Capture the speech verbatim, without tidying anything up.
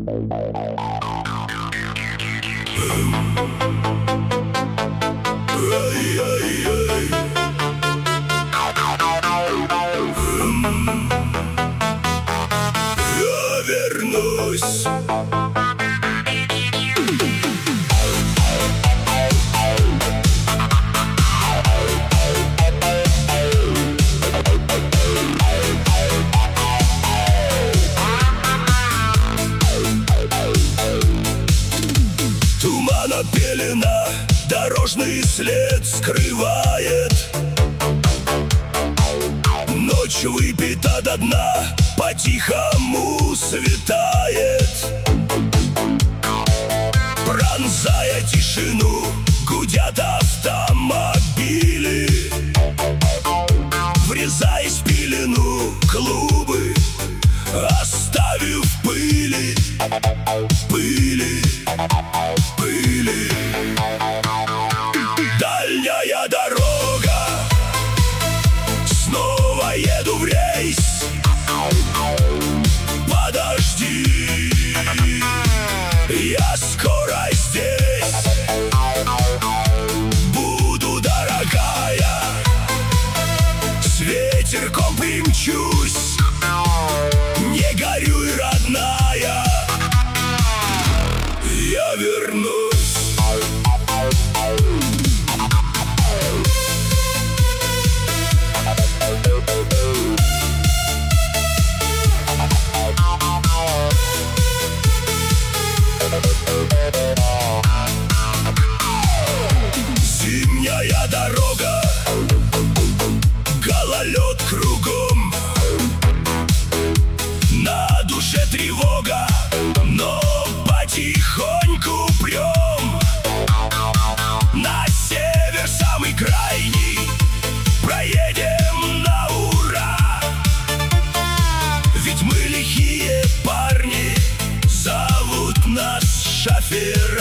Ай-яй-яй. Я вернусь. Тумана пелена, дорожный след скрывает. Ночь выпита до дна, по-тихому светает. Пронзая тишину, гудят автомобили. Врезаясь в пелену, клубы, оставив пыли, пыли, пыли. Дальняя дорога, снова еду в рейс. Подожди, я скоро здесь. Буду, дорогая, с ветерком примчусь. Не горюй, родная, я вернусь. Зимняя дорога, гололед кругом. На душе тревога, но потихоньку прем. На север самый крайний проедем на ура. Ведь мы лихие парни, зовут нас шофера.